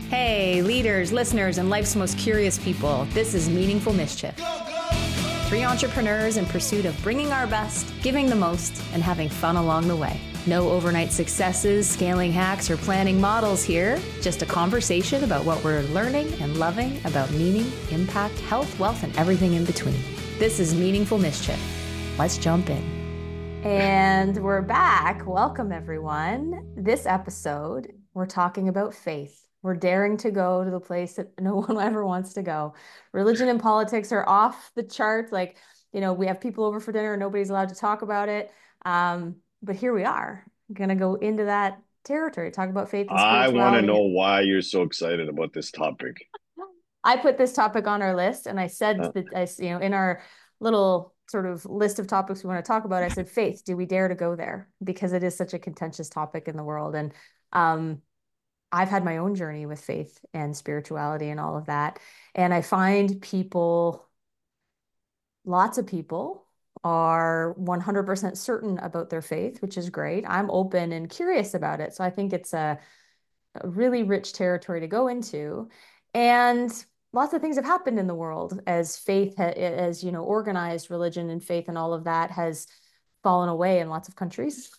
Hey, leaders, listeners, and life's most curious people. This is Meaningful Mischief. Three entrepreneurs in pursuit of bringing our best, giving the most, and having fun along the way. No overnight successes, scaling hacks, or planning models here. Just a conversation about what we're learning and loving about meaning, impact, health, wealth, and everything in between. This is Meaningful Mischief. Let's jump in. And we're back. Welcome, everyone. This episode, we're talking about faith. We're daring to go to the place that no one ever wants to go. Religion and politics are off the charts. Like, we have people over for dinner and nobody's allowed to talk about it. But here we are. I'm going to go into that territory, talk about faith and I want to spirituality. know why you're so excited about this topic. I put this topic on our list and I said Uh, that, in our little sort of list of topics we want to talk about, I said, faith, do we dare to go there? Because it is such a contentious topic in the world. And I've had my own journey with faith and spirituality and all of that. And I find lots of people are 100% certain about their faith, which is great. I'm open and curious about it. So I think it's a really rich territory to go into. And lots of things have happened in the world as organized religion and faith and all of that has fallen away in lots of countries.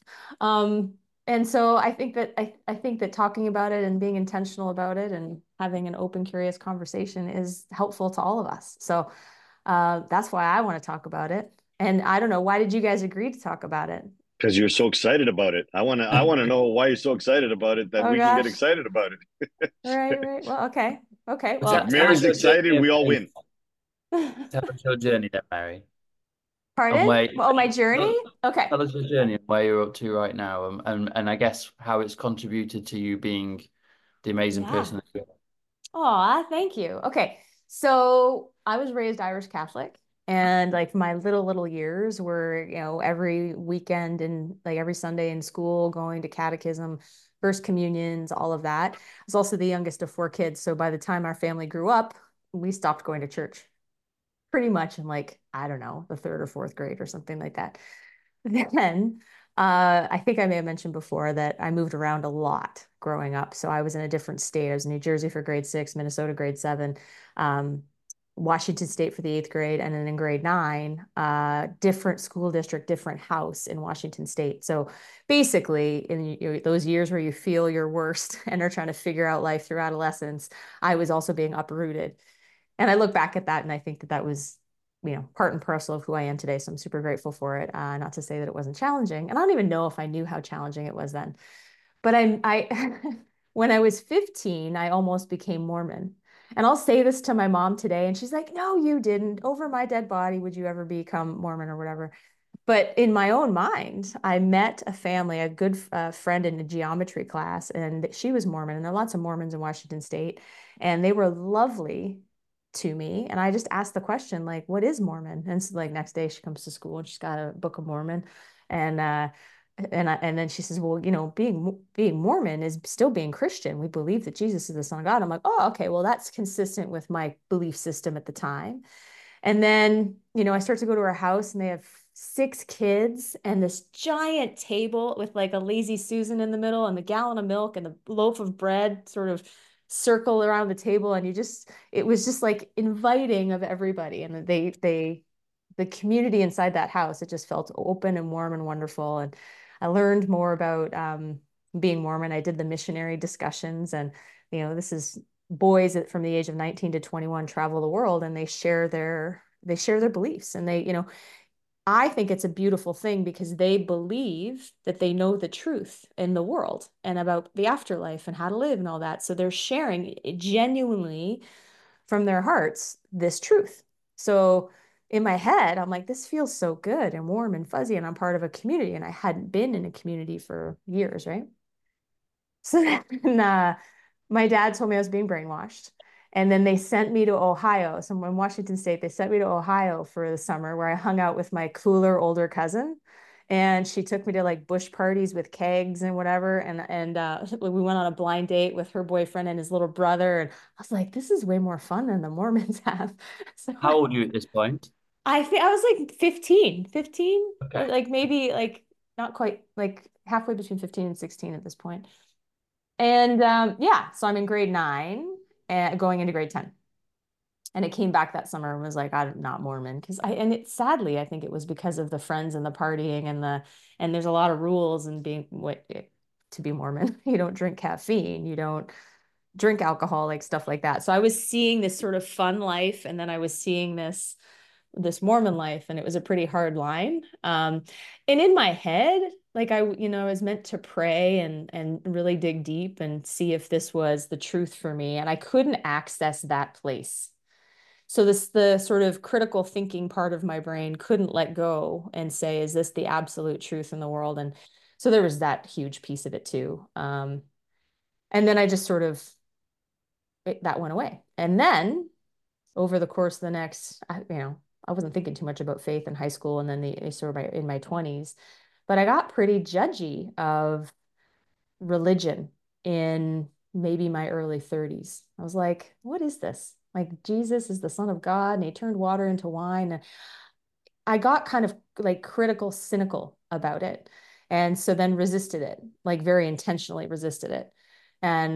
And so I think that talking about it and being intentional about it and having an open, curious conversation is helpful to all of us. So that's why I want to talk about it. And I don't know, why did you guys agree to talk about it? because you're so excited about it. I want to know why you're so excited about it that Oh we can get gosh. excited about Right, it. right. Well, okay. Okay. Let's If Well, tell us Mary's your excited, journey of we all faith. win. Tell us your journey then, Mary. And pardon? where Oh, my journey? Okay. tell us your journey and where you're up to right now, and I guess how it's contributed to you being the amazing Yeah. person that you are. Oh, thank you. Okay. So I was raised Irish Catholic, and like my little years were, every weekend and like every Sunday in school, going to catechism, first communions, all of that. I was also the youngest of four kids. So by the time our family grew up, we stopped going to church pretty much in, like, I don't know, the third or fourth grade or something like that. Then I think I may have mentioned before that I moved around a lot growing up. So I was in a different state. I was in New Jersey for grade 6, Minnesota grade 7, um, Washington State for the 8th grade, and then in grade 9, different school district, different house in Washington State. So basically, in those years where you feel your worst and are trying to figure out life through adolescence, I was also being uprooted. And I look back at that and I think that that was, part and parcel of who I am today. So I'm super grateful for it. Not to say that it wasn't challenging. And I don't even know if I knew how challenging it was then. But when I was 15, I almost became Mormon. And I'll say this to my mom today, and she's like, "No, you didn't. Over my dead body, would you ever become Mormon or whatever?" But in my own mind, I met a family, a good friend in a geometry class, and she was Mormon. And there are lots of Mormons in Washington State, and they were lovely to me. And I just asked the question, like, what is Mormon? And so, like, next day she comes to school and she's got a Book of Mormon, and and then she says, well, being Mormon is still being Christian. We believe that Jesus is the Son of God. I'm like, oh, okay, well, that's consistent with my belief system at the time. And then, I start to go to her house and they have 6 kids and this giant table with like a lazy Susan in the middle and the gallon of milk and the loaf of bread sort of circle around the table. And it was just like inviting of everybody. And the community inside that house, it just felt open and warm and wonderful. And I learned more about being Mormon. I did the missionary discussions, and this is boys from the age of 19 to 21 travel the world, and they share their beliefs, and I think it's a beautiful thing because they believe that they know the truth in the world and about the afterlife and how to live and all that. So they're sharing genuinely from their hearts this truth. So in my head, I'm like, this feels so good and warm and fuzzy, and I'm part of a community, and I hadn't been in a community for years, right? So then my dad told me I was being brainwashed. And then they sent me to Ohio. So in Washington State, they sent me to Ohio for the summer where I hung out with my cooler older cousin. And she took me to like bush parties with kegs and whatever. And we went on a blind date with her boyfriend and his little brother. And I was like, this is way more fun than the Mormons have. So How old are you at this point? I think I was like 15, Okay. like maybe like not quite like halfway between 15 and 16 at this point. And yeah, so I'm in grade 9 and going into grade 10. And it came back that summer and was like, I'm not Mormon. Because and it sadly, I think it was because of the friends and the partying and there's a lot of rules and being what to be Mormon. You don't drink caffeine, you don't drink alcohol, like stuff like that. So I was seeing this sort of fun life, and then I was seeing this Mormon life, and it was a pretty hard line. And in my head, like I was meant to pray and really dig deep and see if this was the truth for me, and I couldn't access that place. So the sort of critical thinking part of my brain couldn't let go and say, is this the absolute truth in the world? And so there was that huge piece of it too. And then I just sort of that went away. And then over the course of the next, I wasn't thinking too much about faith in high school and then sort of in my 20s, but I got pretty judgy of religion in maybe my early 30s. I was like, what is this? Like Jesus is the Son of God and he turned water into wine. And I got kind of like critical, cynical about it. And so then resisted it, like very intentionally resisted it. And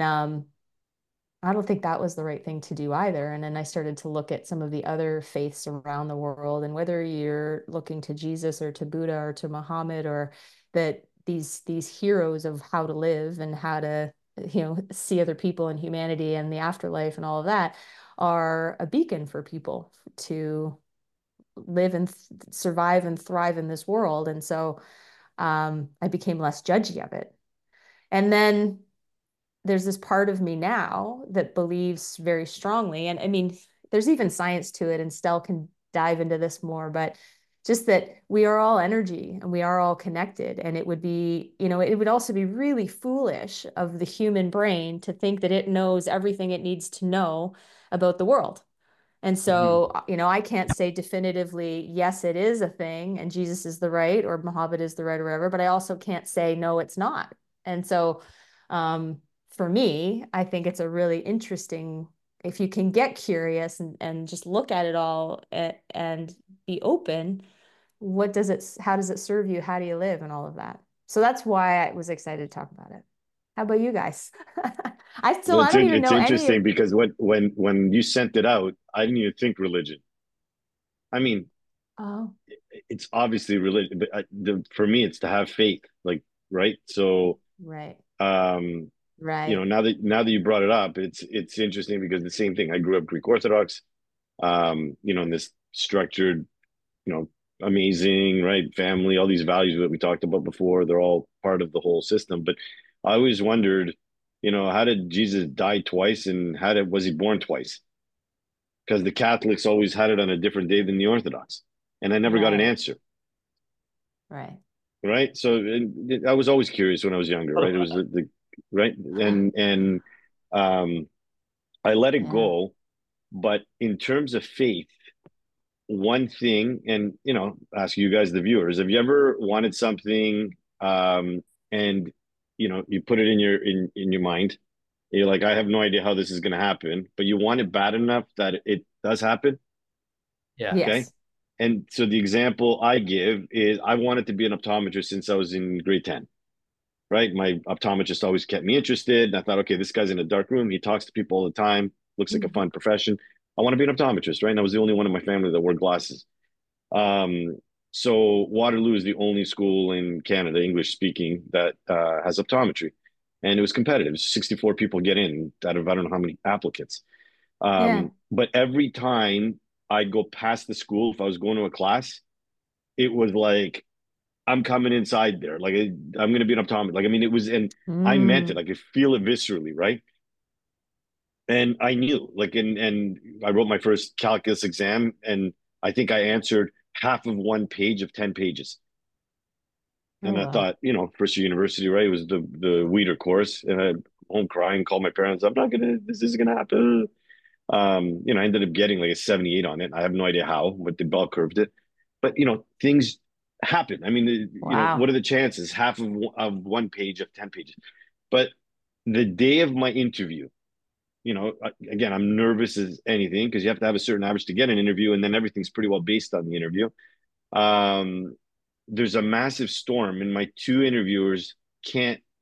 I don't think that was the right thing to do either. And then I started to look at some of the other faiths around the world, and whether you're looking to Jesus or to Buddha or to Muhammad, or that these heroes of how to live and how to see other people and humanity and the afterlife and all of that are a beacon for people to live and survive and thrive in this world. And so I became less judgy of it. And then there's this part of me now that believes very strongly. And I mean, there's even science to it, and Stell can dive into this more, but just that we are all energy and we are all connected. And it would be, it would also be really foolish of the human brain to think that it knows everything it needs to know about the world. And Mhm. so, I can't say definitively, yes, it is a thing and Jesus is the right or Muhammad is the right or whatever, but I also can't say, no, it's not. And so, um, for me, I think it's a really interesting, if you can get curious and just look at it all and be open, how does it serve you? How do you live and all of that? So that's why I was excited to talk about it. How about you guys? I don't even It's know any of, interesting because when you sent it out, I didn't even think religion. I mean, oh, it's obviously religion, but for me, it's to have faith, like, right? So, right. um, Right. now that you brought it up, it's interesting because the same thing. I grew up Greek Orthodox, in this structured, you know, amazing, right? Family, all these values that we talked about before, they're all part of the whole system. But I always wondered, how did Jesus die twice and was he born twice? Because the Catholics always had it on a different day than the Orthodox. And I never got an Right. answer, Right. right? So I was always curious when I was younger, right? It was the right and um I let it Yeah. go. But in terms of faith, one thing, and ask you guys, the viewers, have you ever wanted something, and you put it in your mind, and you're like, I have no idea how this is going to happen, but you want it bad enough that it does happen? Yeah. Okay. Yes. And so the example I give is I wanted to be an optometrist since I was in grade 10, right? My optometrist always kept me interested. And I thought, okay, this guy's in a dark room. He talks to people all the time. Looks like a Mhm. fun profession. I want to be an optometrist, right? And I was the only one in my family that wore glasses. Um, so Waterloo is the only school in Canada, English speaking, that has optometry. And it was competitive. 64 people get in out of I don't know how many applicants. Yeah. But every time I'd go past the school, if I was going to a class, it was like, I'm coming inside there. Like I'm going to be an optometrist. Like, I mean, it was, and I meant it. Mm. I could feel it viscerally, right? And I knew, like, and I wrote my first calculus exam, and I think I answered half of one page of 10 pages. Oh, And I wow. thought, first year university, right? It was the Weeder course, and I home crying, called my parents. I'm not gonna. This isn't gonna happen. I ended up getting like a 78 on it. I have no idea how, but the bell curved it. But things happen. I mean, what Wow. are the chances? Half of one page of 10 pages. But the day of my interview, again, I'm nervous as anything because you have to have a certain average to get an interview, and then everything's pretty well based on the interview. Um, there's a massive storm, and my two interviewers can't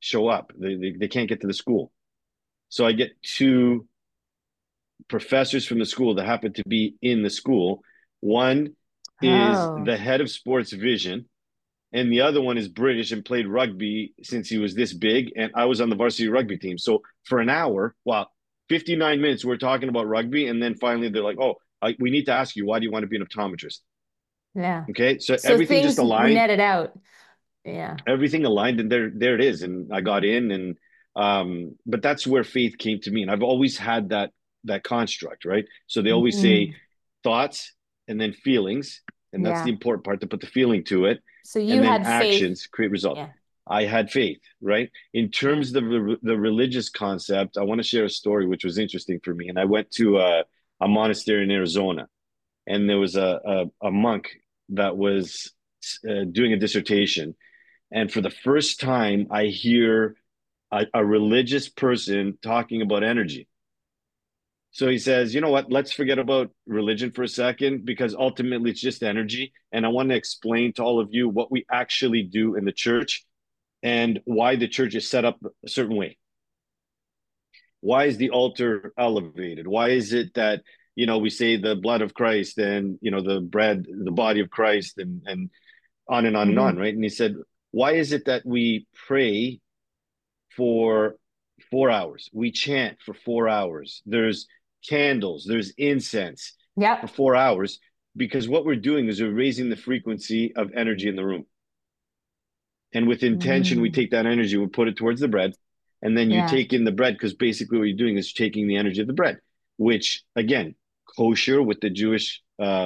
show up. They can't get to the school. So I get two professors from the school that happen to be in the school. One is Oh, the head of sports vision, and the other one is British and played rugby since he was this big. And I was on the varsity rugby team. So for an hour, wow, 59 minutes, we're talking about rugby. And then finally, they're like, oh, we need to ask you, why do you want to be an optometrist? yeah. Okay. So So everything just things aligned, netted out. Yeah. everything aligned, and there it is. And I got in, and but that's where faith came to me. And I've always had that construct, right? So they always say Mm, thoughts and then feelings, and that's the yeah. important part, to put the feeling to it, So you and then had faith. actions create results. Yeah. I had faith, right? In Yeah. terms of the religious concept, I want to share a story which was interesting for me. And I went to a monastery in Arizona, and there was a monk that was doing a dissertation. And for the first time, I hear a religious person talking about energy. So he says, you know what? Let's forget about religion for a second, because ultimately it's just energy. And I want to explain to all of you what we actually do in the church and why the church is set up a certain way. Why is the altar elevated? Why is it that, we say the blood of Christ and, the bread, the body of Christ, and on and on and on, Hmm. right? And he said, why is it that we pray for 4 hours? We chant for 4 hours. There's candles, there's incense for Yep. 4 hours, because what we're doing is we're raising the frequency of energy in the room. And with intention, we Mm, take that energy, we put it towards the bread, and then you yeah. take in the bread, because basically what you're doing is taking the energy of the bread, which again, kosher with the Jewish,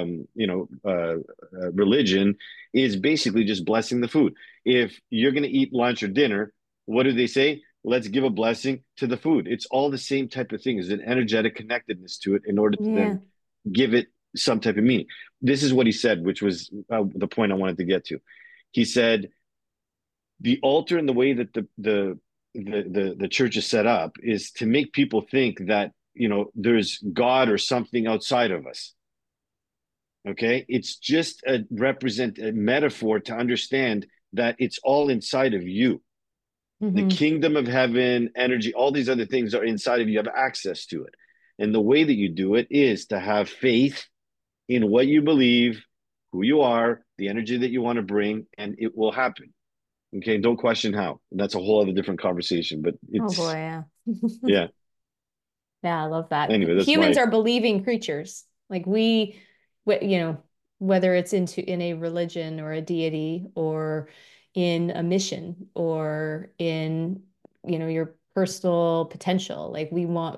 religion, is basically just blessing the food. If you're going to eat lunch or dinner, what do they say? Let's give a blessing to the food. It's all the same type of thing. There's an energetic connectedness to it in order to Yeah. then give it some type of meaning. This is what he said, which was the point I wanted to get to. He said, the altar and the way that the church is set up is to make people think that there's God or something outside of us. Okay, it's just a metaphor to understand that it's all inside of you. The Hmm. kingdom of heaven, energy, all these other things are inside of you. You have access to it, and the way that you do it is to have faith in what you believe, who you are, the energy that you want to bring, and it will happen. Okay, don't question how. That's a whole other different conversation, but Oh boy, it's yeah. yeah. Yeah, I love that. Anyway, that's Humans my are believing creatures. Like whether it's in a religion or a deity or in a mission or in, your personal potential. Like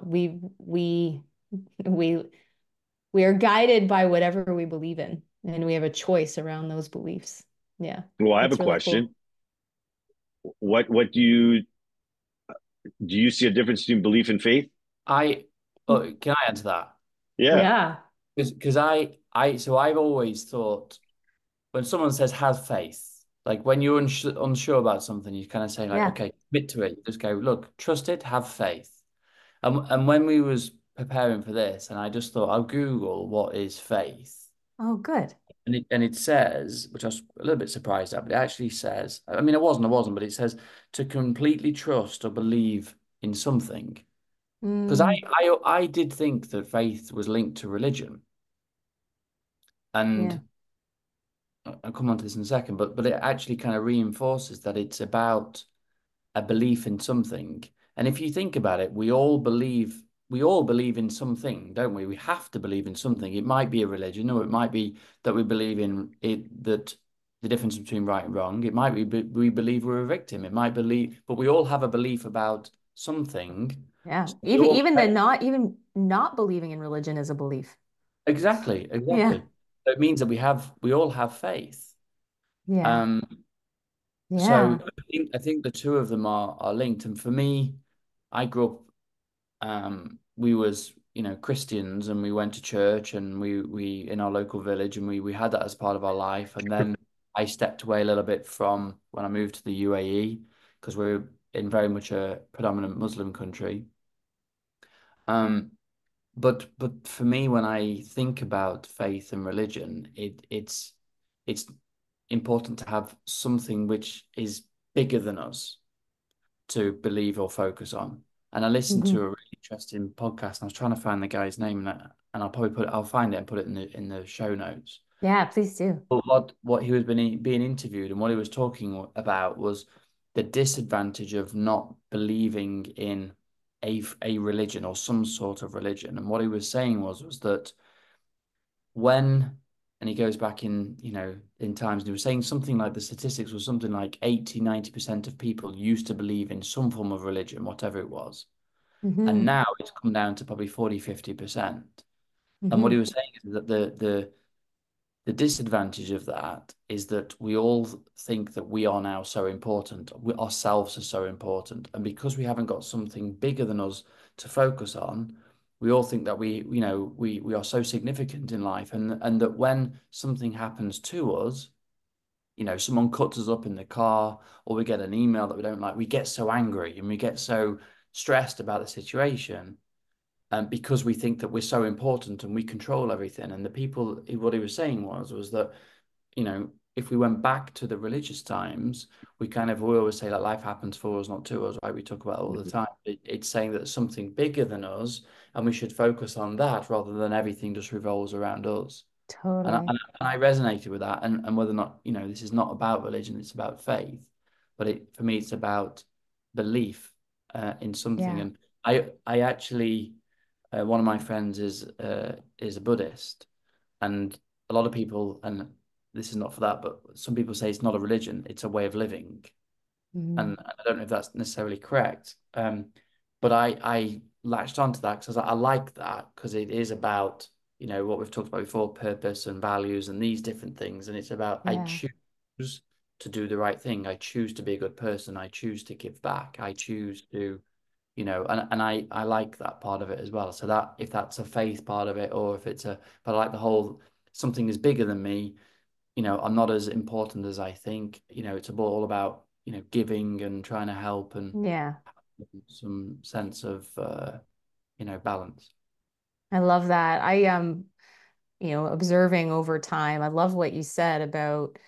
we we are guided by whatever we believe in, and we have a choice around those beliefs. Yeah, well, I have a that's really question. cool. What do you see a difference between belief and faith? I oh, can I answer that? Yeah. Yeah. Because so I've always thought when someone says have faith, like when you're unsure about something, you kind of say like, Yeah. okay, commit to it. You just go, look, trust it, have faith. And when we was preparing for this, and I just thought I'll Google what is faith. Oh, good. And it says, which I was a little bit surprised at, but it actually says, I mean, I wasn't, but it says to completely trust or believe in something. Because Mm, I did think that faith was linked to religion, yeah. and I'll come on to this in a second, but it actually kind of reinforces that it's about a belief in something. And if you think about it, we all believe in something, don't we? We have to believe in something. It might be a religion, or it might be that we believe in it, that the difference between right and wrong. It might be we believe we're a victim. It might believe, but we all have a belief about something. Yeah. So we Even all even even not believing in religion is a belief. exactly, Yeah. exactly. So it means that we all have faith. Yeah. Um, so Yeah. I think the two of them are linked. And for me, I grew up we was Christians, and we went to church, and we in our local village, and we had that as part of our life. And then I stepped away a little bit from when I moved to the UAE, because we're in very much a predominant Muslim country. um but for me, when I think about faith and religion, it's important to have something which is bigger than us. to believe or focus on. And I listened to Hmm. a really interesting podcast, and I was trying to find the guy's name, and I'll find it and put it in the show notes. Yeah, please do. But what he was being interviewed and what he was talking about was the disadvantage of not believing in a religion or some sort of religion. And what he was saying was that when, and he goes back in, in times, and he was saying something like the statistics was something like 80-90% of people used to believe in some form of religion, whatever it was. And Hmm. now it's come down to probably 40-50%. And what he Hmm. was saying is that the disadvantage of that is that we all think that we are now so important. We ourselves are so important. And because we haven't got something bigger than us to focus on, we all think that we are so significant in life. And that when something happens to us, someone cuts us up in the car or we get an email that we don't like, we get so angry and we get so stressed about the situation, because we think that we're so important and we control everything. And the people, what he was saying was that, if we went back to the religious times, we always say that life happens for us, not to us, right? We talk about it all the Mhm. time. It's saying that something bigger than us, and we should focus on that rather than everything just revolves around us. And I, Totally. and I resonated with that. And whether or not, this is not about religion, it's about faith. But for me, it's about belief in something. Yeah. And I actually, one of my friends is a Buddhist, and a lot of people, and this is not for that, but some people say it's not a religion, it's a way of living. Mhm. And I don't know if that's necessarily correct. But I latched onto that because I like that because it is about, what we've talked about before, purpose and values and these different things. And it's about I Yeah. choose to do the right thing. I choose to be a good person. I choose to give back. I choose to, and I like that part of it as well. So that if that's a faith part of it, or if it's but I like the whole something is bigger than me. I'm not as important as I think. It's all about, giving and trying to help and Yeah. some sense of, balance. I love that. Observing over time, I love what you said about,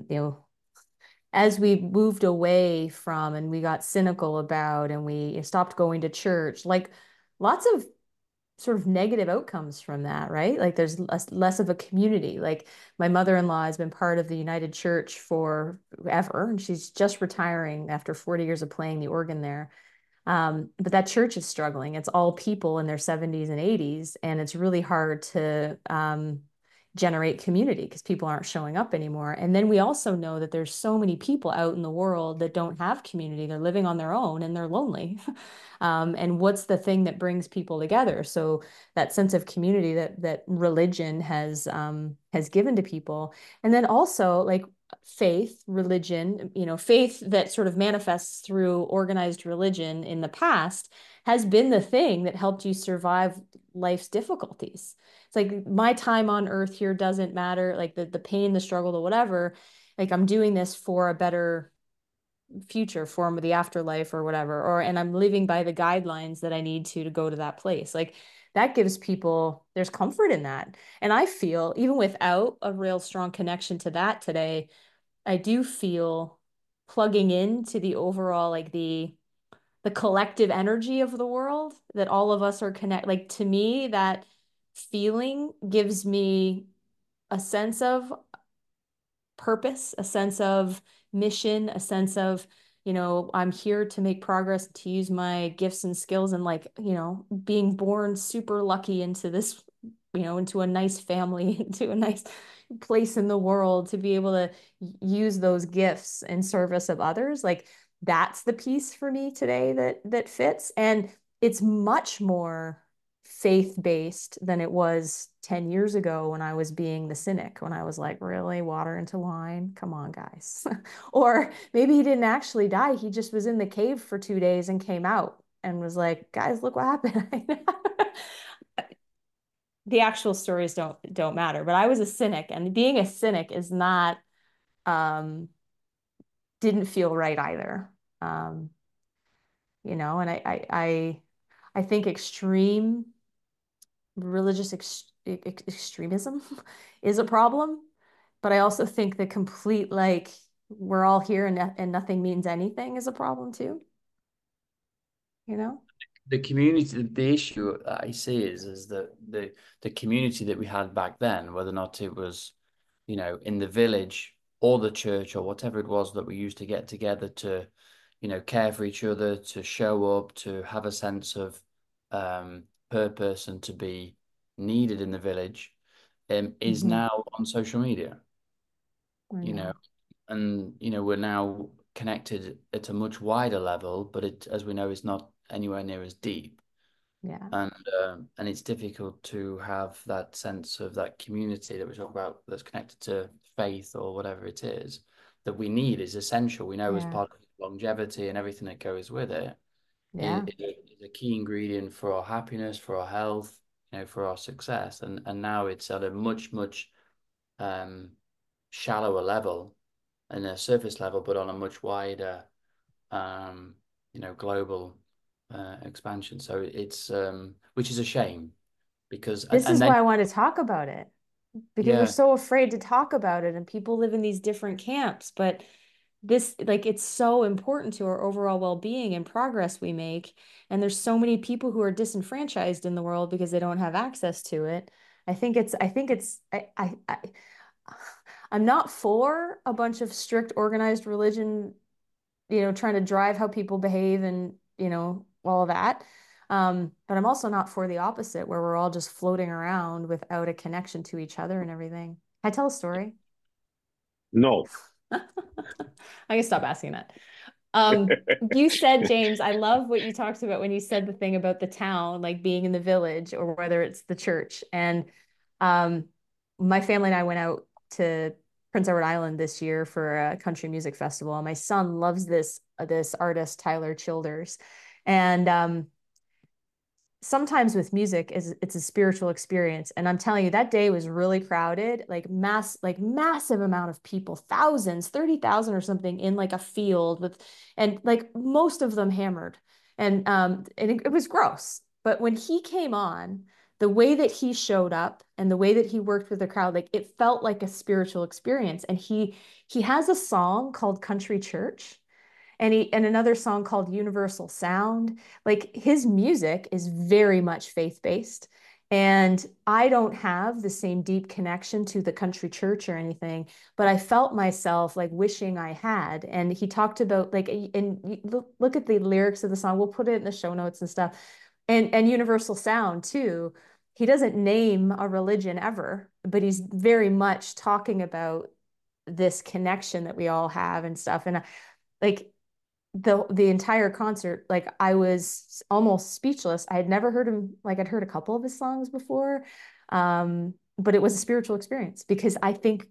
as we moved away from and we got cynical about and we stopped going to church, like lots of sort of negative outcomes from that, right? Like there's less of a community. Like my mother-in-law has been part of the United Church forever, and she's just retiring after 40 years of playing the organ there. But that church is struggling. It's all people in their 70s and 80s, and it's really hard to generate community because people aren't showing up anymore. And then we also know that there's so many people out in the world that don't have community. They're living on their own and they're lonely. And what's the thing that brings people together? So that sense of community that religion has given to people, and then also like faith, religion, faith that sort of manifests through organized religion in the past has been the thing that helped you survive life's difficulties. It's like my time on earth here doesn't matter, like the pain, the struggle, the whatever. Like I'm doing this for a better future, for the afterlife or whatever, and I'm living by the guidelines that I need to go to that place. Like that gives people, there's comfort in that. And I feel even without a real strong connection to that today, I do feel plugging into the overall, like the collective energy of the world, that all of us are connect. Like to me, that feeling gives me a sense of purpose, a sense of mission, a sense of, I'm here to make progress, to use my gifts and skills, and like, being born super lucky into this, into a nice family, into a nice place in the world, to be able to use those gifts in service of others. Like that's the piece for me today that fits. And it's much more faith-based than it was 10 years ago when I was being the cynic, when I was like, really, water into wine? Come on, guys. Or maybe he didn't actually die. He just was in the cave for 2 days and came out and was like, guys, look what happened. The actual stories don't matter, but I was a cynic, and being a cynic is not um didn't feel right either. Um, and I think extreme religious extremism is a problem, but I also think the complete like we're all here and nothing means anything is a problem too. you know? The community, the issue I see is that the community that we had back then, whether or not it was, in the village or the church or whatever it was that we used to get together to, care for each other, to show up, to have a sense of purpose and to be needed in the village, is Hmm. now on social media, I you know, know. and we're now connected at a much wider level, but it, as we know, is not anywhere near as deep. Yeah. And it's difficult to have that sense of that community that we talk about that's connected to faith or whatever it is that we need is essential. We know as Yeah. part of longevity and everything that goes with it Yeah. is a key ingredient for our happiness, for our health, for our success. And now it's at a much, much um, shallower level and a surface level, but on a much wider um, global expansion. So it's which is a shame because This and is then why I want to talk about it, because we're yeah, so afraid to talk about it and people live in these different camps. But this, like, it's so important to our overall well-being and progress we make. And there's so many people who are disenfranchised in the world because they don't have access to it. I'm not for a bunch of strict organized religion, trying to drive how people behave and, all of that. But I'm also not for the opposite, where we're all just floating around without a connection to each other and everything. Can I tell a story? No. I can stop asking that. You said, James, I love what you talked about when you said the thing about the town, like being in the village or whether it's the church. And um, my family and I went out to Prince Edward Island this year for a country music festival. And my son loves this artist, Tyler Childers. And sometimes with music is it's a spiritual experience, and I'm telling you that day was really crowded, like massive amount of people, thousands, 30,000 or something, in like a field with, and like most of them hammered, and it was gross. But when he came on, the way that he showed up and the way that he worked with the crowd, like it felt like a spiritual experience. And he has a song called Country Church, and another song called Universal Sound. Like his music is very much faith-based. And I don't have the same deep connection to the country church or anything, but I felt myself like wishing I had. And he talked about like, and look at the lyrics of the song. We'll put it in the show notes and stuff. And Universal Sound too. He doesn't name a religion ever, but he's very much talking about this connection that we all have and stuff. And like the entire concert, like I was almost speechless. I had never heard him, like I'd heard a couple of his songs before. But it was a spiritual experience because I think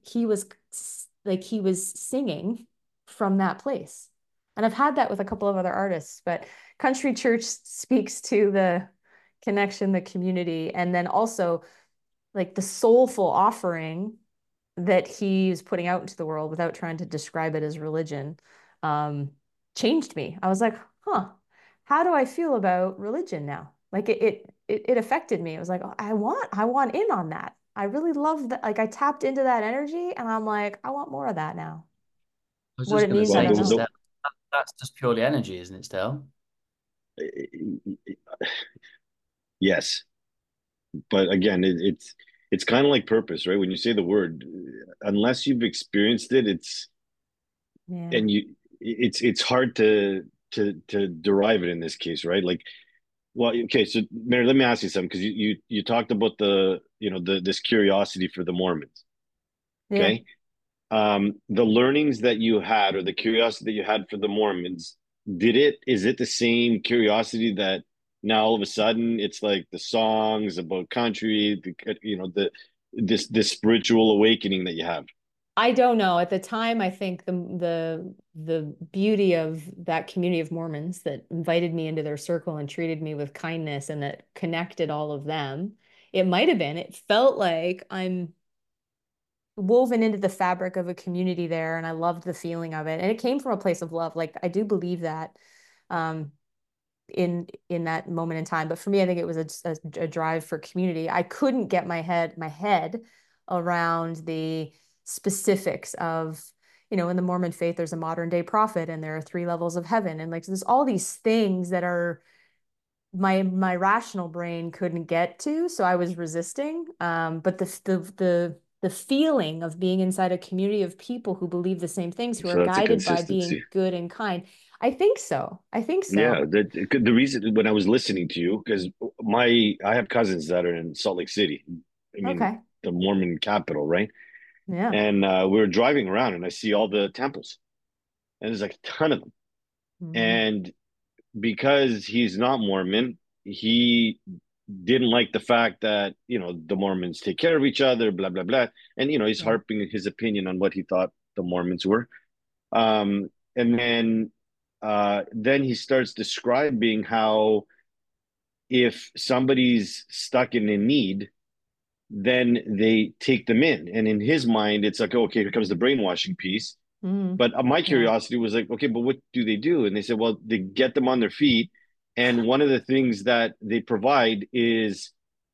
he was singing from that place. And I've had that with a couple of other artists, but country church speaks to the connection, the community, and then also like the soulful offering that he's putting out into the world without trying to describe it as religion, um, changed me. I was like, huh, how do I feel about religion now? Like it affected me. It was like, oh, I want in on that. I really love that. Like I tapped into that energy and I'm like, I want more of that now. I was What just it going to means, I Well, say don't to know. Steph, that's just purely energy, isn't it, Steph? yes, but again, it's kind of like purpose, right? When you say the word, unless you've experienced it, Yeah. and you it's hard to derive it in this case, right? Like, well, okay, so Mary, let me ask you something because you talked about the this curiosity for the Mormons, Yeah. okay? The learnings that you had or the curiosity that you had for the Mormons, is it the same curiosity that now all of a sudden it's like the songs about country, this spiritual awakening that you have? I don't know. At the time, I think the beauty of that community of Mormons that invited me into their circle and treated me with kindness and that connected all of them, it might have been. It felt like I'm woven into the fabric of a community there, and I loved the feeling of it. And it came from a place of love. Like I do believe that. Um, in that moment in time. But for me, I think it was a drive for community. I couldn't get my head around the specifics of, in the Mormon faith, there's a modern day prophet and there are three levels of heaven. And like there's all these things that are my rational brain couldn't get to, so I was resisting. But the feeling of being inside a community of people who believe the same things, who are So that's a guided by being consistency. good and kind. I think so. I think Yeah, so. the reason when I was listening to you, because I have cousins that are in Salt Lake City. I mean, Okay. the Mormon capital, right? Yeah. And we were driving around, and I see all the temples, and there's like a ton of them. Mm, And because he's not Mormon, he didn't like the fact that, the Mormons take care of each other, blah, blah, blah. And, he's yeah. harping his opinion on what he thought the Mormons were. And then he starts describing how if somebody's stuck in a need, then they take them in. And in his mind, it's like, okay, here comes the brainwashing piece. Mm, But my yeah. curiosity was like, okay, but what do they do? And they said, well, they get them on their feet. And one of the things that they provide is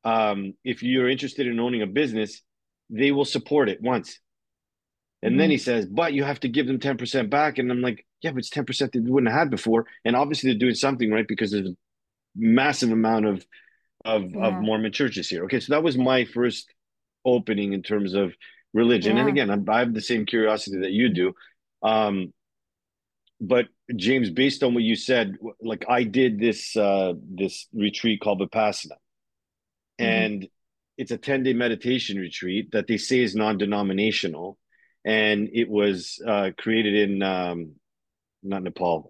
if you're interested in owning a business, they will support it once. And then he Mm, says, but you have to give them 10% back. And I'm like, yeah, but it's 10% they wouldn't have had before. And obviously they're doing something right because there's a massive amount of yeah. Mormon churches here. Okay, so that was my first opening in terms of religion. And Yeah. again, I have the same curiosity that you do. Um, but James, based on what you said, like I did this retreat called Vipassana, Hmm. and it's a 10-day meditation retreat that they say is non-denominational, and it was created in not Nepal.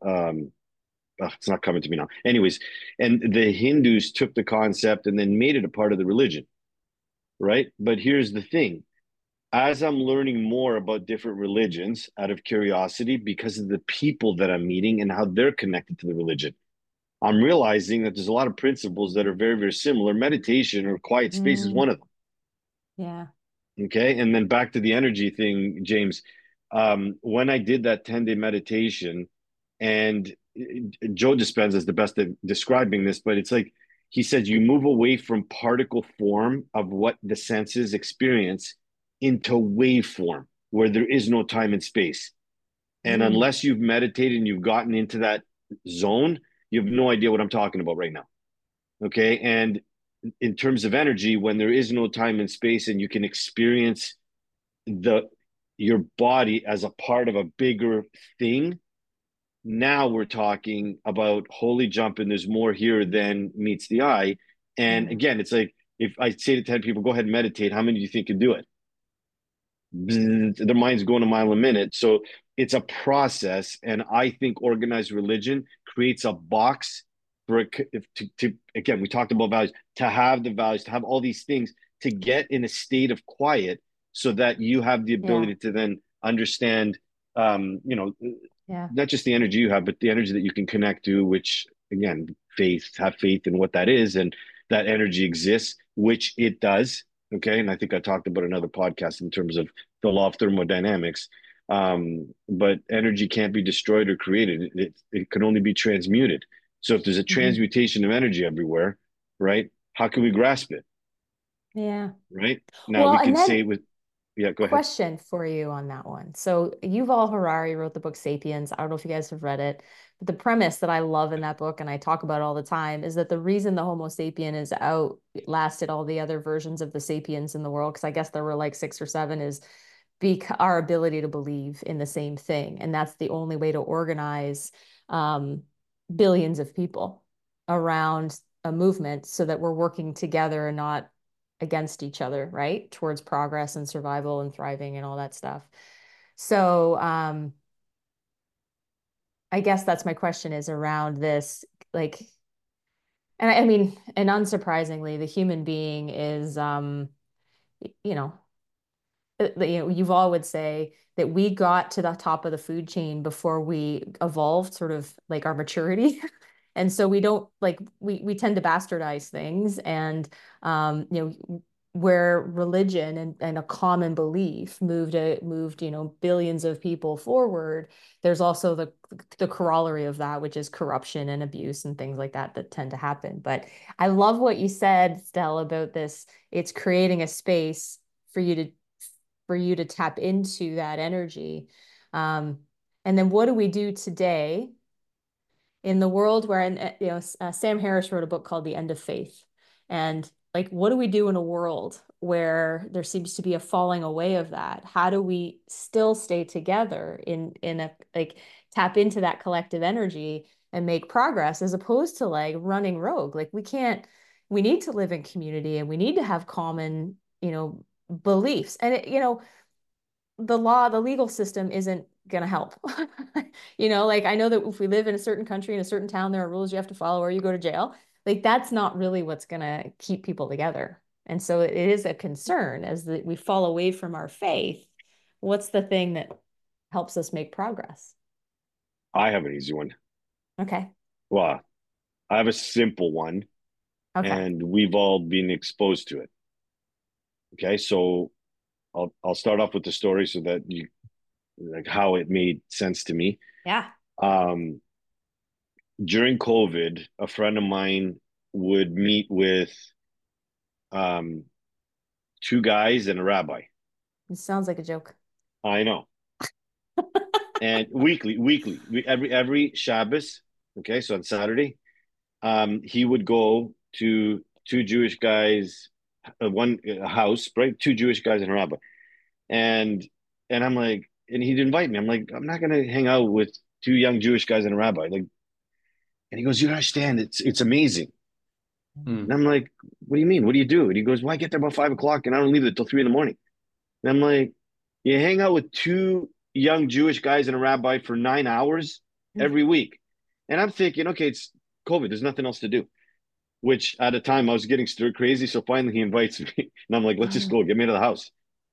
It's not coming to me now. Anyways, and the Hindus took the concept and then made it a part of the religion, right? But here's the thing: as I'm learning more about different religions out of curiosity because of the people that I'm meeting and how they're connected to the religion, I'm realizing that there's a lot of principles that are very, very similar. Meditation or quiet space is Mm, one of them. yeah. Okay. And then back to the energy thing, James. When I did that 10-day meditation, and Joe Dispenza is the best at describing this, but it's like he said, you move away from particle form of what the senses experience into waveform where there is no time and space. And Mm, unless you've meditated and you've gotten into that zone, you have no idea what I'm talking about right now. Okay. And in terms of energy, when there is no time and space and you can experience the your body as a part of a bigger thing, now we're talking about holy jumping. There's more here than meets the eye. And yeah. again, it's like if I say to 10 people, go ahead and meditate, how many do you think can do it? Their mind's going a mile a minute. So it's a process. And I think organized religion creates a box for it to again, we talked about values, to have the values, to have all these things, to get in a state of quiet so that you have the Yeah. ability to then understand, um, you know, Yeah. not just the energy you have, but the energy that you can connect to, which again, have faith in what that is. And that energy exists, which it does. Okay. And I think I talked about another podcast in terms of the law of thermodynamics. But energy can't be destroyed or created. It can only be transmuted. So if there's a Hmm. transmutation of energy everywhere, right? How can we grasp it? Yeah. Right? Now Well, we and can then say with, yeah, go ahead. question for you on that one. So Yuval Harari wrote the book Sapiens. I don't know if you guys have read it, but the premise that I love in that book and I talk about all the time is that the reason the Homo sapien is outlasted all the other versions of the sapiens in the world, because I guess there were like six or seven, is our ability to believe in the same thing. And that's the only way to organize um, billions of people around a movement so that we're working together and not against each other, right? Towards progress and survival and thriving and all that stuff. So I guess that's my question is around this, like, and I mean, and unsurprisingly, the human being is, you know, Yuval would say that we got to the top of the food chain before we evolved, sort of like our maturity. And so we don't like we tend to bastardize things, and where religion and a common belief moved billions of people forward. There's also the corollary of that, which is corruption and abuse and things like that that tend to happen. But I love what you said, Stella, about this. It's creating a space for you to tap into that energy. Um, and then what do we do today in the world where, and Sam Harris wrote a book called The End of Faith. And like, what do we do in a world where there seems to be a falling away of that? How do we still stay together in a like tap into that collective energy and make progress as opposed to like running rogue? Like we need to live in community and we need to have common, beliefs. And the legal system isn't going to help. Like I know that if we live in a certain country, in a certain town, there are rules you have to follow or you go to jail. Like that's not really what's going to keep people together. And so it is a concern as we fall away from our faith. What's the thing that helps us make progress? I have an easy one. Okay. Well, I have a simple one, Okay. and we've all been exposed to it. Okay, so I'll start off with the story so that you like how it made sense to me. Yeah. Um, During COVID, a friend of mine would meet with um two guys and a rabbi. It sounds like a joke. I know. And weekly, every Shabbos, okay, so on Saturday, he would go to two Jewish guys, one house, right? Two Jewish guys and a rabbi. And I'm like, and he'd invite me. I'm like, I'm not gonna hang out with two young Jewish guys and a rabbi. Like, and he goes, you don't understand, it's amazing. And Mm. I'm like, what do you mean? What do you do? And he goes, well, I get there about 5 o'clock and I don't leave it till 3 in the morning. And I'm like, you hang out with two young Jewish guys and a rabbi for 9 hours every week. And I'm thinking, okay, it's COVID. There's nothing else to do. Which at a time I was getting stir crazy. So finally he invites me. And I'm like, let's just go. Get me to the house.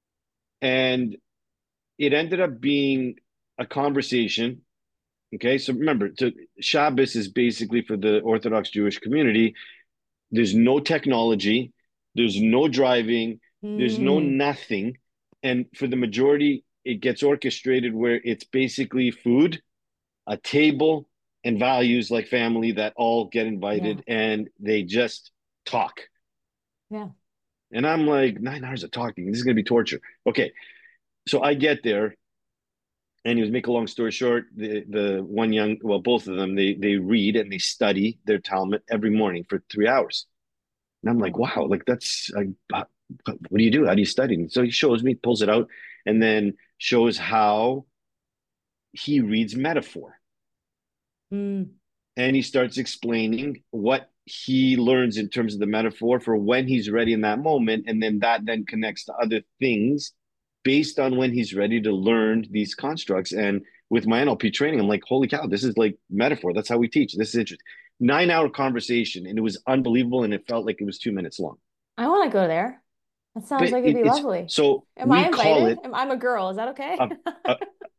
And it ended up being a conversation. Okay. So remember, Shabbos is basically for the Orthodox Jewish community. There's no technology, there's no driving, there's no Mm, nothing. And for the majority, it gets orchestrated where it's basically food, a table, and values like family that all get yeah. invited and they just talk. Yeah. And I'm like, 9 hours of talking. This is going to be torture. Okay. So I get there, and he was, make a long story short, the one young, well, both of them, they read and they study their Talmud every morning for 3 hours. And I'm like, Oh. wow, like that's like, what do you do? How do you study? And so he shows me, pulls it out, and then shows how he reads metaphor. Mm, And he starts explaining what he learns in terms of the metaphor for when he's ready in that moment. And then that then connects to other things based on when he's ready to learn these constructs. And with my NLP training, I'm like, holy cow, this is like metaphor. That's how we teach. This is interesting. 9 hour conversation, and it was unbelievable. And it felt like it was 2 minutes long. I want to go there. That sounds But like it'd be it's lovely. so Am I we call invited? it. I'm a girl. Is that okay? Uh, uh,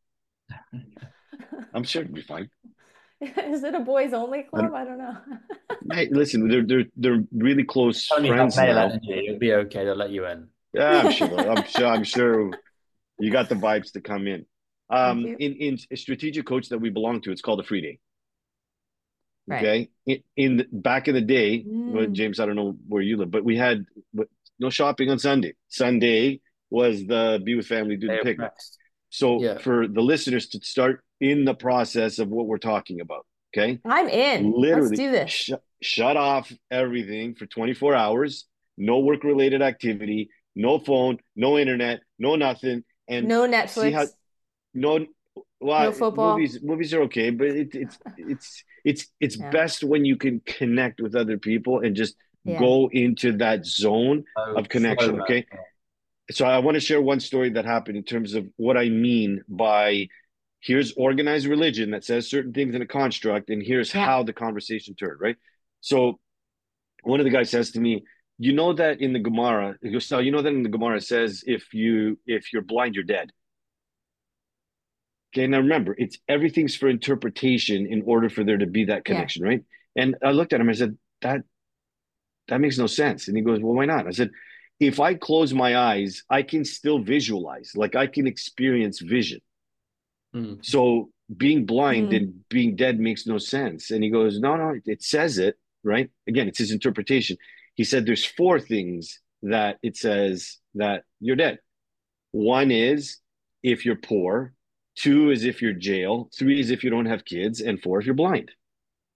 I'm sure it'll be fine. Is it a boys only I club? don't, I don't know. hey, listen, they're really close Only have friends male now. energy. It'll be okay. They'll let you in. Yeah, I'm sure you got the vibes to come in. Thank you. In a strategic coach that we belong to, it's called a free day. Right. Okay, back in the day, well, Mm, James, I don't know where you live, but we had no shopping on Sunday. Sunday was the be with family, do the They picnic. oppressed. So Yeah. for the listeners to start in the process of what we're talking about, okay, I'm in. Let's literally do this. shut off everything for 24 hours, no work related activity, no phone, no internet, no nothing, and No see how Netflix, no, well, no football. movies are okay, but it's Yeah. best when you can connect with other people and just Yeah. go into that zone So of slow connection. mo. Okay, so I want to share one story that happened in terms of what I mean by here's organized religion that says certain things in a construct, and here's Yeah. how the conversation turned, right? So one of the guys says to me, you know that in the Gemara, he goes, so you know that in the Gemara it says if you're blind, you're dead. Okay, now remember, it's everything's for interpretation in order for there to be that Yeah. connection, right? And I looked at him, I said, that makes no sense. And he goes, well, why not? I said, if I close my eyes, I can still visualize, like I can experience vision. Mm. So being blind Mm, and being dead makes no sense. And he goes, no, it says it, right? Again, it's his interpretation. He said there's four things that it says that you're dead. One is if you're poor, two is if you're jail, three is if you don't have kids, and four if you're blind.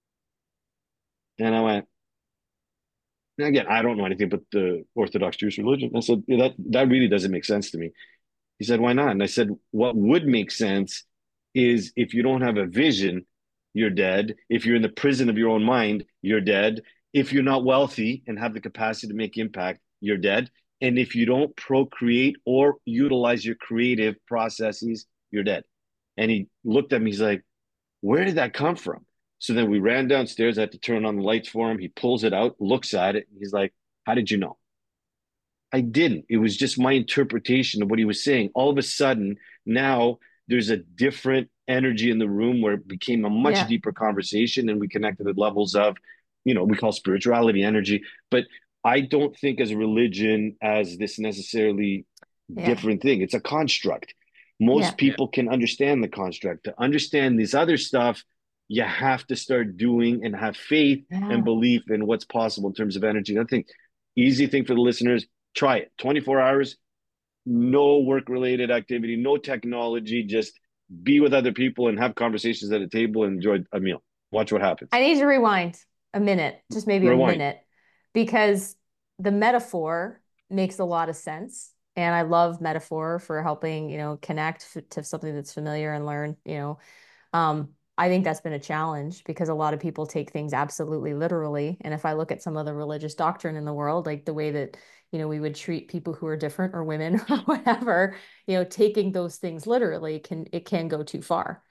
And I went, and again, I don't know anything about the Orthodox Jewish religion. I said, "Yeah, that really doesn't make sense to me." He said, "Why not?" And I said, "What would make sense is if you don't have a vision, you're dead. If you're in the prison of your own mind, you're dead. If you're not wealthy and have the capacity to make impact, you're dead. And if you don't procreate or utilize your creative processes, you're dead." And he looked at me, he's like, "Where did that come from?" So then we ran downstairs. I had to turn on the lights for him. He pulls it out, looks at it. He's like, "How did you know?" I didn't. It was just my interpretation of what he was saying. All of a sudden, now there's a different energy in the room where it became a much Yeah. deeper conversation and we connected at levels of, we call spirituality energy. But I don't think as a religion as this necessarily Yeah. different thing. It's a construct. Yeah. Most people can understand the construct. To understand this other stuff, you have to start doing and have faith and Yeah. belief in what's possible in terms of energy. And I think easy thing for the listeners, try it. 24 hours, no work related activity, no technology, just be with other people and have conversations at a table and enjoy a meal. Watch what happens. I need to rewind a minute, just maybe a Rewind. minute, because the metaphor makes a lot of sense. And I love metaphor for helping, connect to something that's familiar and learn. I think that's been a challenge because a lot of people take things absolutely literally. And if I look at some of the religious doctrine in the world, like the way that, we would treat people who are different or women or whatever, taking those things literally can go too far.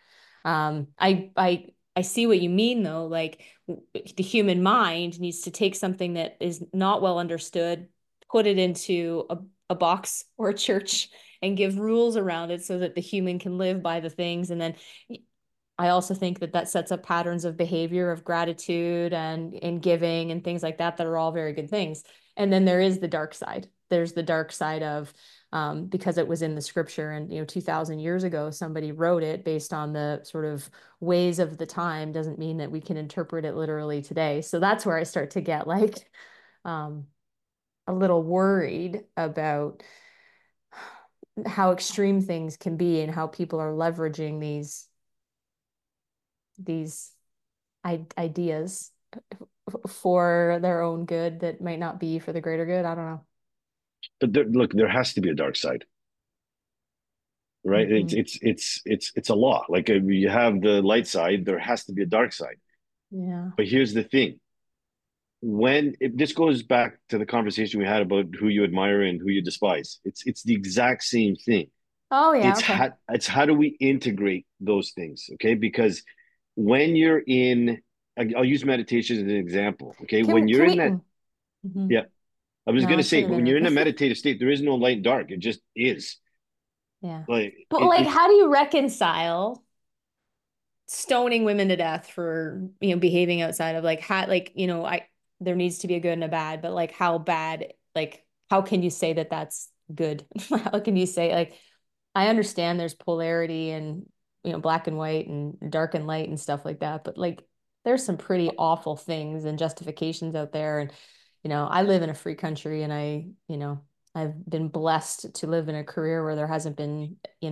I see what you mean though. Like the human mind needs to take something that is not well understood, put it into a box or a church and give rules around it so that the human can live by the things. And then I also think that that sets up patterns of behavior of gratitude and giving and things like that are all very good things. And then there is the dark side. There's the dark side of because it was in the scripture and 2000 years ago somebody wrote it based on the sort of ways of the time doesn't mean that we can interpret it literally today. So that's where I start to get like um, a little worried about how extreme things can be and how people are leveraging these ideas for their own good that might not be for the greater good. I don't know. But look, there has to be a dark side, right? Mm-hmm. It's a law. Like if you have the light side, there has to be a dark side. Yeah. But here's the thing: this goes back to the conversation we had about who you admire and who you despise. It's the exact same thing. Oh yeah. It's Okay. how do we integrate those things, okay? Because when you're in, I'll use meditation as an example, okay? When Can you're can in we? that, Mm-hmm. yeah, I was No, gonna it's say, been a but when you're minute. in a meditative state, there is no light and dark. It just is. Yeah. Like But it, like, it's how do you reconcile stoning women to death for behaving outside of like how like I there needs to be a good and a bad, but like how bad like how can you say that that's good? How can you say like I understand there's polarity and black and white and dark and light and stuff like that, but like there's some pretty awful things and justifications out there. And I live in a free country and I've been blessed to live in a career where there hasn't been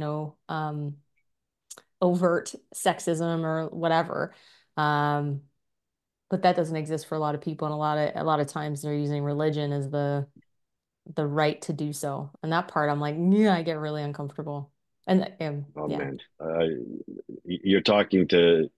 overt sexism or whatever. Um, but that doesn't exist for a lot of people, and a lot of times they're using religion as the right to do so. And that part, I'm like, yeah, I get really uncomfortable. And oh yeah, man, you're talking to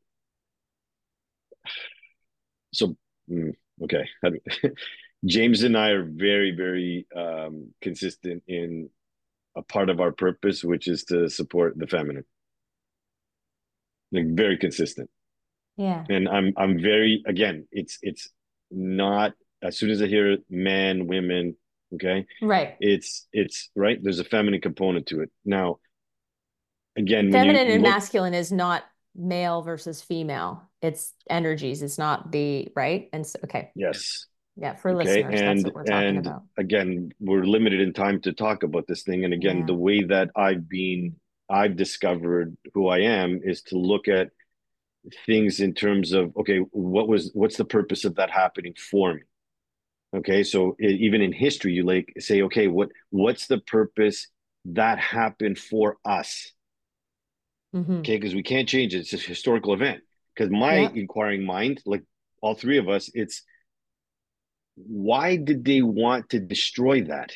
so okay. James and I are very, very consistent in a part of our purpose, which is to support the feminine. Like very consistent. yeah, And I'm very again, it's not as soon as I hear men, women, okay, right. it's right. There's a feminine component to it. Now, again, when you Feminine and look, masculine is not male versus female. It's energies. It's not the right. And so, okay, yes, yeah, for okay, listeners, that's what we're talking and about. again, we're limited in time to talk about this thing. And again, the Yeah. way that I've discovered who I am is to look at things in terms of okay, what's the purpose of that happening for me? Okay, so even in history, you like say, okay, what's the purpose that happened for us? Mm-hmm. Okay, because we can't change it. It's a historical event. Because my Yeah. inquiring mind, like all three of us, it's why did they want to destroy that?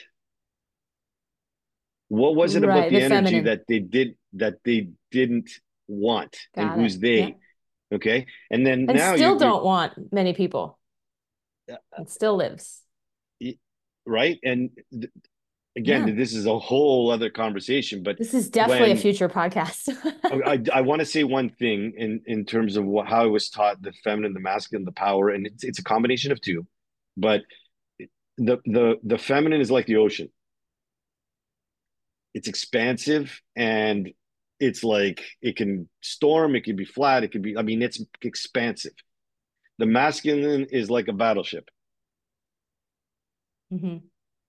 What was it about Right. the The energy feminine. that they didn't want, and Got it. who's Yeah. they? Okay. And then And now still don't want many people. uh, It still lives. right. And Yeah. again, this is a whole other conversation, but This is definitely a when future podcast. I want to say one thing in terms of how I was taught the feminine, the masculine, the power, and it's a combination of two, but the feminine is like the ocean. It's expansive and it's like it can storm, it can be flat, it can be, I mean, it's expansive. The masculine is like a battleship. Hmm.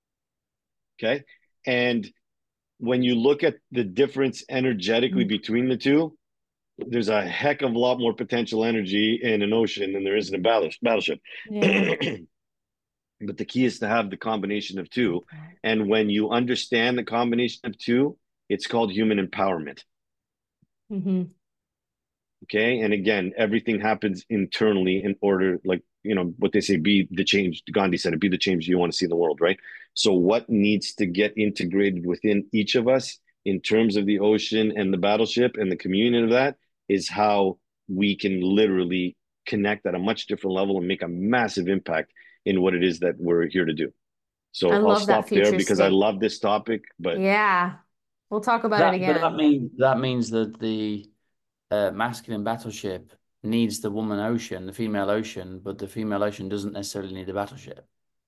Okay. And when you look at the difference energetically between the two, there's a heck of a lot more potential energy in an ocean than there is in a battleship. Yeah. But the key is to have the combination of two. Okay. And when you understand the combination of two, it's called human empowerment. Hmm. Okay. And again, everything happens internally in order, like, what they say, be the change. Gandhi said it, be the change you want to see in the world, right? So, what needs to get integrated within each of us in terms of the ocean and the battleship and the communion of that is how we can literally connect at a much different level and make a massive impact in what it is that we're here to do. I So, I'll love that stop there future because I state. love this topic, but Yeah. We'll talk about it That but that again. means that means that the masculine battleship needs the woman ocean, the female ocean, but the female ocean doesn't necessarily need the battleship.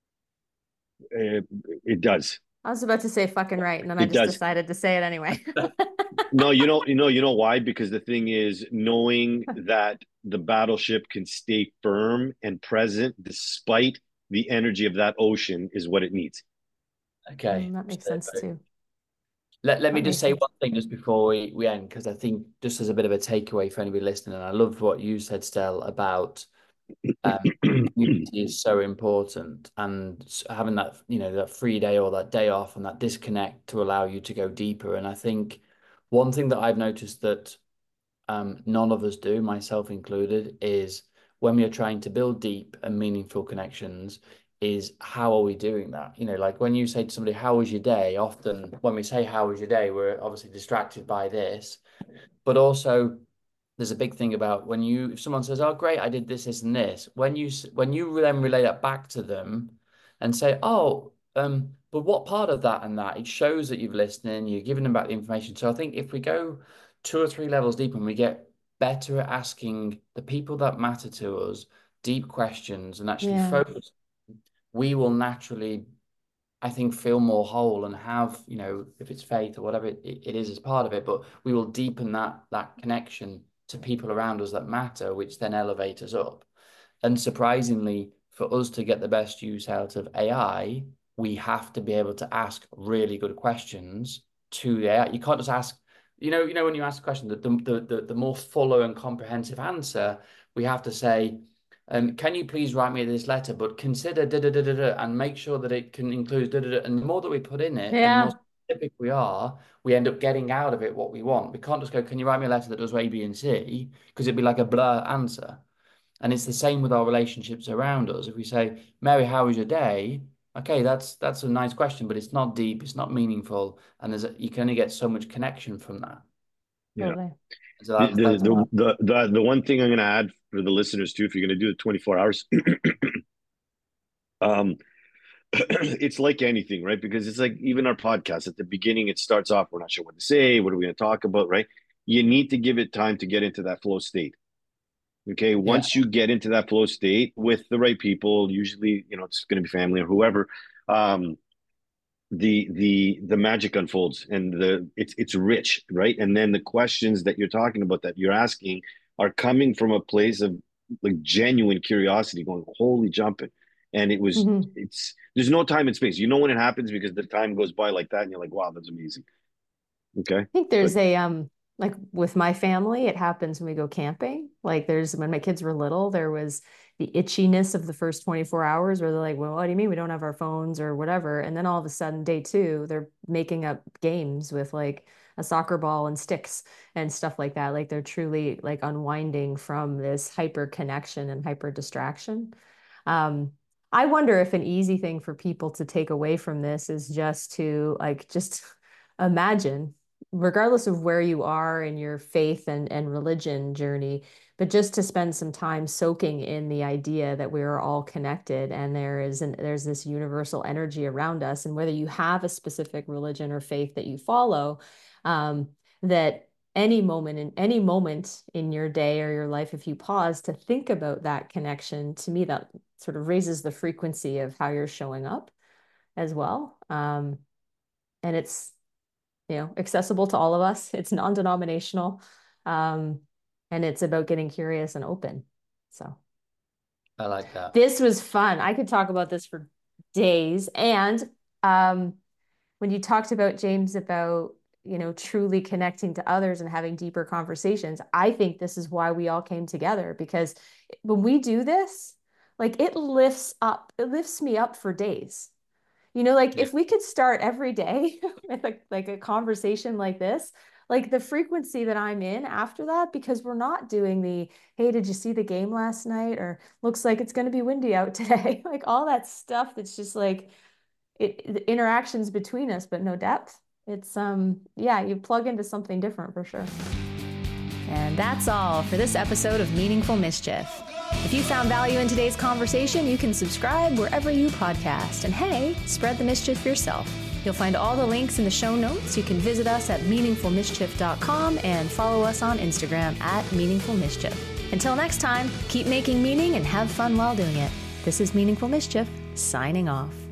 uh, it does. I was about to say fucking right, and then I It just does. decided to say it anyway. No, you know why? Because the thing is, knowing that the battleship can stay firm and present despite the energy of that ocean is what it needs. Okay. That makes So sense too. let me That just makes say sense. one thing just before we end, because I think just as a bit of a takeaway for anybody listening, and I loved what you said, Stel, about community is so important, and having that, that free day or that day off and that disconnect to allow you to go deeper. And I think one thing that I've noticed that none of us do, myself included, is when we are trying to build deep and meaningful connections, is how are we doing that? Like when you say to somebody, how was your day? Often when we say, how was your day? We're obviously distracted by this, but also there's a big thing about if someone says, oh, great, I did this, this, and this, when you then relay that back to them and say, oh, but what part of that and that, it shows that you've listened and you're giving them back the information. So I think if we go two or three levels deeper and we get better at asking the people that matter to us deep questions and actually Yeah. focus, we will naturally, I think, feel more whole and have, if it's faith or whatever it is as part of it, but we will deepen that connection to people around us that matter, which then elevate us up. And surprisingly, for us to get the best use out of AI, we have to be able to ask really good questions to the AI. You can't just ask, when you ask a question, the more fuller and comprehensive answer, we have to say, can you please write me this letter, but consider da da da da da and make sure that it can include da da da. And the more that we put in it and the more Yeah. specific we are, we end up getting out of it what we want. We can't just go, can you write me a letter that does A, B, and C? Because it'd be like a blur answer. And it's the same with our relationships around us. If we say, Mary, how was your day? Okay, that's a nice question, but it's not deep, it's not meaningful, and you can only get so much connection from that. Yeah. Totally. So The that's the the one thing I'm going to add for the listeners too, if you're going to do the 24 hours, um, it's like anything, right? Because it's like even our podcast at the beginning, it starts off, we're not sure what to say, what are we going to talk about, right? You need to give it time to get into that flow state. Okay. yeah. Once you get into that flow state with the right people, usually, it's going to be family or whoever, um, the magic unfolds and it's rich, right? And then the questions that you're talking about that you're asking are coming from a place of like genuine curiosity, going, holy jumping. And Hmm. it's there's no time and space. You know when it happens because the time goes by like that and you're like, wow, that's amazing. Okay. I think But there's a Like with my family, it happens when we go camping. Like when my kids were little, there was the itchiness of the first 24 hours where they're like, well, what do you mean we don't have our phones or whatever? And then all of a sudden, day two, they're making up games with like a soccer ball and sticks and stuff like that. Like they're truly like unwinding from this hyper connection and hyper distraction. Um, I wonder if an easy thing for people to take away from this is just to like just imagine, regardless of where you are in your faith and religion journey, but just to spend some time soaking in the idea that we are all connected and there's this universal energy around us. And whether you have a specific religion or faith that you follow, that any moment in your day or your life, if you pause to think about that connection, to me, that sort of raises the frequency of how you're showing up as well. And it's, accessible to all of us. It's non-denominational. And it's about getting curious and open. So I like that. This was fun. I could talk about this for days. And when you talked about, James, about, truly connecting to others and having deeper conversations, I think this is why we all came together, because when we do this, like it lifts me up for days. If we could start every day with like a conversation like this, like the frequency that I'm in after that, because we're not doing hey, did you see the game last night? Or looks like it's going to be windy out today. Like all that stuff that's just like the interactions between us, but no depth. It's, you plug into something different for sure. And that's all for this episode of Meaningful Mischief. If you found value in today's conversation, you can subscribe wherever you podcast. And hey, spread the mischief yourself. You'll find all the links in the show notes. You can visit us at meaningfulmischief.com and follow us on Instagram at meaningfulmischief. Until next time, keep making meaning and have fun while doing it. This is Meaningful Mischief, signing off.